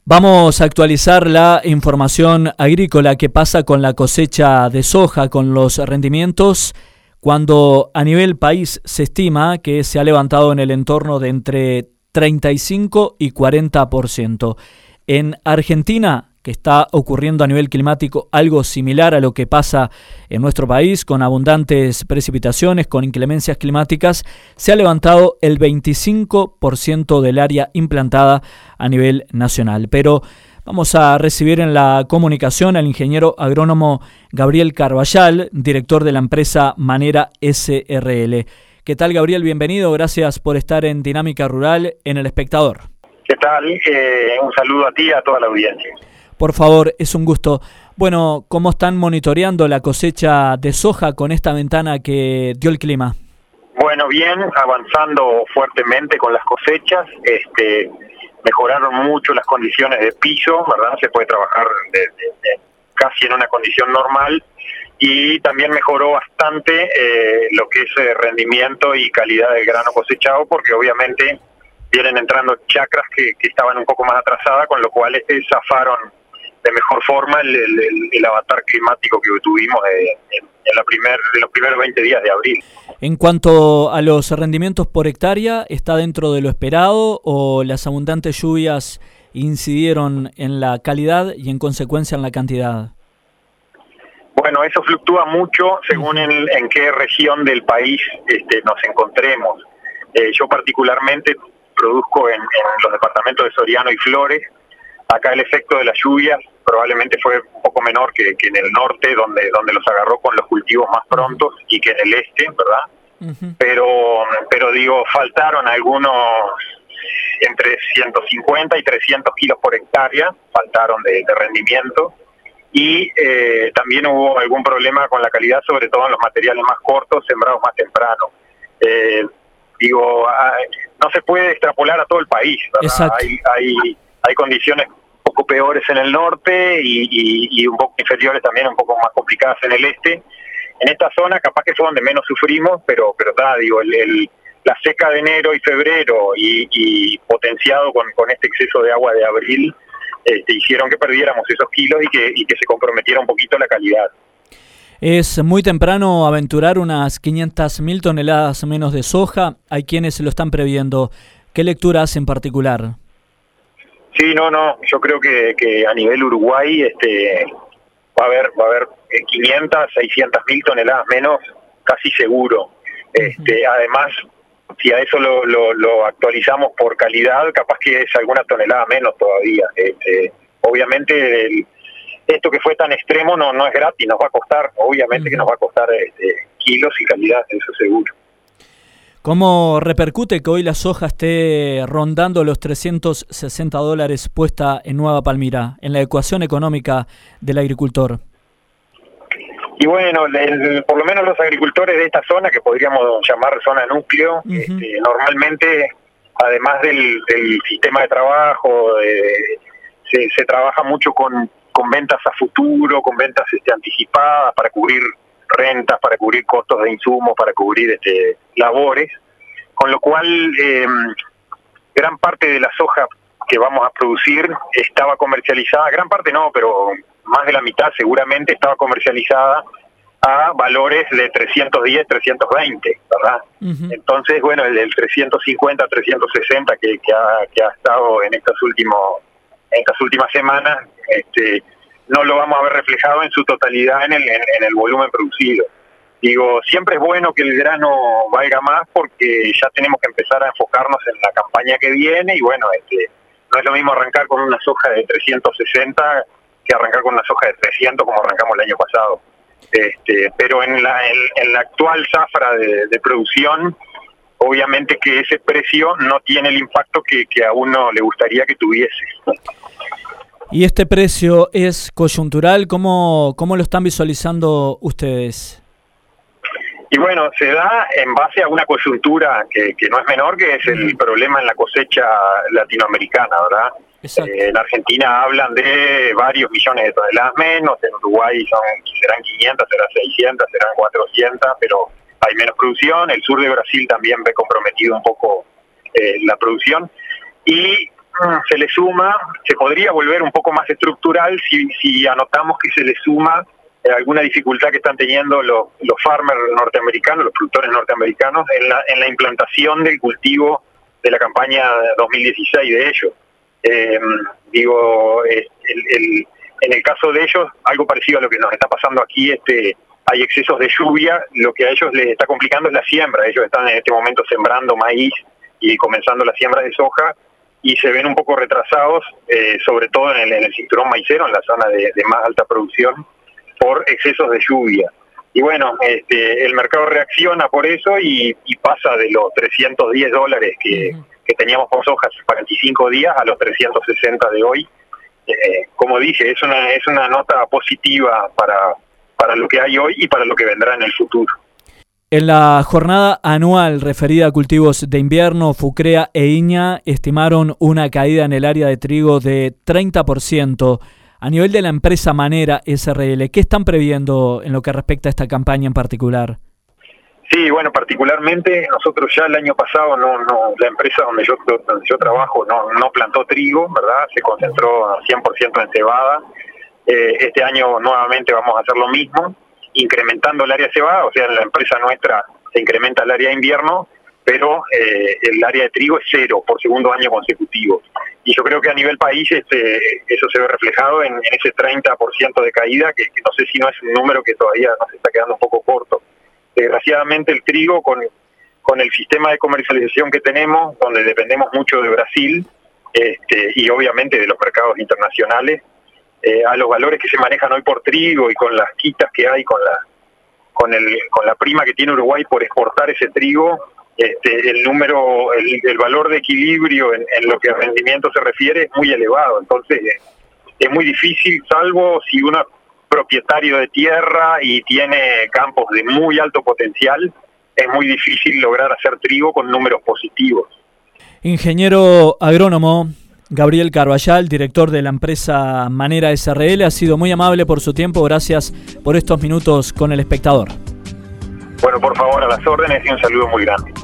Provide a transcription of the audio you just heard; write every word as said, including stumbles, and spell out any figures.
Vamos a actualizar la información agrícola que pasa con la cosecha de soja, con los rendimientos, cuando a nivel país se estima que se ha levantado en el entorno de entre treinta y cinco y cuarenta por ciento. En Argentina, que está ocurriendo a nivel climático algo similar a lo que pasa en nuestro país, con abundantes precipitaciones, con inclemencias climáticas, se ha levantado el veinticinco por ciento del área implantada a nivel nacional. Pero vamos a recibir en la comunicación al ingeniero agrónomo Gabriel Carballal, director de la empresa Manera S R L. ¿Qué tal, Gabriel? Bienvenido. Gracias por estar en Dinámica Rural en El Espectador. ¿Qué tal? Eh, un saludo a ti y a toda la audiencia. Por favor, es un gusto. Bueno, ¿cómo están monitoreando la cosecha de soja con esta ventana que dio el clima? Bueno, bien, avanzando fuertemente con las cosechas. Este, mejoraron mucho las condiciones de piso, ¿verdad? Se puede trabajar de, de, de casi en una condición normal. Y también mejoró bastante eh, lo que es eh, rendimiento y calidad del grano cosechado, porque obviamente vienen entrando chacras que, que estaban un poco más atrasadas, con lo cual eh, zafaron de mejor forma el, el, el avatar climático que tuvimos de, en, en la primer, de los primeros veinte días de abril. En cuanto a los rendimientos por hectárea, ¿está dentro de lo esperado o las abundantes lluvias incidieron en la calidad y en consecuencia en la cantidad? Bueno, eso fluctúa mucho según en, en qué región del país este, nos encontremos. Eh, yo particularmente produzco en, en los departamentos de Soriano y Flores. Acá el efecto de las lluvias probablemente fue un poco menor que, que en el norte, donde donde los agarró con los cultivos más prontos, y que en el este, ¿verdad? Uh-huh. Pero, pero digo, faltaron algunos entre ciento cincuenta y trescientos kilos por hectárea, faltaron de, de rendimiento, y eh, también hubo algún problema con la calidad, sobre todo en los materiales más cortos, sembrados más temprano. Eh, digo, no se puede extrapolar a todo el país, ¿verdad? Hay, hay, hay condiciones un poco peores en el norte y, y, y un poco inferiores también, un poco más complicadas en el este. En esta zona capaz que fue donde menos sufrimos, pero pero está, digo, el, el, la seca de enero y febrero y, y potenciado con, con este exceso de agua de abril, este, hicieron que perdiéramos esos kilos y que, y que se comprometiera un poquito la calidad. Es muy temprano aventurar unas quinientas mil toneladas menos de soja. Hay quienes lo están previendo. ¿Qué lectura hace en particular? Sí, no, no. Yo creo que, que a nivel Uruguay este, va a haber va a haber quinientas, seiscientas mil toneladas menos, casi seguro. Este, uh-huh. Además, si a eso lo, lo, lo actualizamos por calidad, capaz que es alguna tonelada menos todavía. Este, obviamente el esto que fue tan extremo no no es gratis, nos va a costar, obviamente uh-huh. que nos va a costar este, kilos y calidad, eso seguro. ¿Cómo repercute que hoy la soja esté rondando los trescientos sesenta dólares puesta en Nueva Palmira, en la ecuación económica del agricultor? Y bueno, el, por lo menos los agricultores de esta zona, que podríamos llamar zona núcleo, uh-huh. este, normalmente, además del, del sistema de trabajo, de, se, se trabaja mucho con con ventas a futuro, con ventas este, anticipadas para cubrir rentas, para cubrir costos de insumos, para cubrir este, labores, con lo cual eh, gran parte de la soja que vamos a producir estaba comercializada, gran parte no, pero más de la mitad seguramente estaba comercializada a valores de trescientos diez, trescientos veinte, ¿verdad? Uh-huh. Entonces, bueno, el, el trescientos cincuenta, trescientos sesenta que, que, ha, que ha estado en estos últimos en estas últimas semanas, este, no lo vamos a ver reflejado en su totalidad en el, en, en el volumen producido. Digo, siempre es bueno que el grano valga más porque ya tenemos que empezar a enfocarnos en la campaña que viene y bueno, este, no es lo mismo arrancar con una soja de trescientos sesenta que arrancar con una soja de trescientos como arrancamos el año pasado. Este, pero en la, en, en la actual zafra de, de producción, obviamente que ese precio no tiene el impacto que, que a uno le gustaría que tuviese. ¿Y este precio es coyuntural? ¿Cómo, cómo lo están visualizando ustedes? Y bueno, se da en base a una coyuntura que, que no es menor, que es el problema en la cosecha latinoamericana, ¿verdad? Eh, en Argentina hablan de varios millones de toneladas menos, en Uruguay son serán quinientas, serán seiscientas, serán cuatrocientas, pero hay menos producción. El sur de Brasil también ve comprometido un poco eh, la producción. Y se le suma, se podría volver un poco más estructural si, si anotamos que se le suma eh, alguna dificultad que están teniendo los, los farmers norteamericanos, los productores norteamericanos, en la, en la implantación del cultivo de la campaña dos mil dieciséis de ellos. Eh, digo, eh, el, el, en el caso de ellos, algo parecido a lo que nos está pasando aquí, este hay excesos de lluvia, lo que a ellos les está complicando es la siembra. Ellos están en este momento sembrando maíz y comenzando la siembra de soja, y se ven un poco retrasados, eh, sobre todo en el, en el cinturón maicero, en la zona de, de más alta producción, por excesos de lluvia. Y bueno, este, el mercado reacciona por eso y, y pasa de los trescientos diez dólares que, uh-huh. que teníamos por soja hace cuarenta y cinco días a los trescientos sesenta de hoy. Eh, como dije, es una, es una nota positiva para, para lo que hay hoy y para lo que vendrá en el futuro. En la jornada anual referida a cultivos de invierno, Fucrea e Iña estimaron una caída en el área de trigo de treinta por ciento. A nivel de la empresa Manera S R L, ¿qué están previendo en lo que respecta a esta campaña en particular? Sí, bueno, particularmente nosotros ya el año pasado, no, no, la empresa donde yo, donde yo trabajo no, no plantó trigo, ¿verdad? Se concentró al cien por ciento en cebada. Eh, este año nuevamente vamos a hacer lo mismo, incrementando el área de cebada, o sea, en la empresa nuestra se incrementa el área de invierno, pero eh, el área de trigo es cero por segundo año consecutivo. Y yo creo que a nivel país este, eso se ve reflejado en, en ese treinta por ciento de caída, que, que no sé si no es un número que todavía nos está quedando un poco corto. Desgraciadamente el trigo, con, con el sistema de comercialización que tenemos, donde dependemos mucho de Brasil este, y obviamente de los mercados internacionales, Eh, a los valores que se manejan hoy por trigo y con las quitas que hay con la con el con la prima que tiene Uruguay por exportar ese trigo, este, el número el, el valor de equilibrio en, en lo que a rendimiento se refiere es muy elevado. Entonces eh, es muy difícil, salvo si uno es propietario de tierra y tiene campos de muy alto potencial, es muy difícil lograr hacer trigo con números positivos. Ingeniero agrónomo Gabriel Carballal, director de la empresa Manera S R L, ha sido muy amable por su tiempo. Gracias por estos minutos con El Espectador. Bueno, por favor, a las órdenes y un saludo muy grande.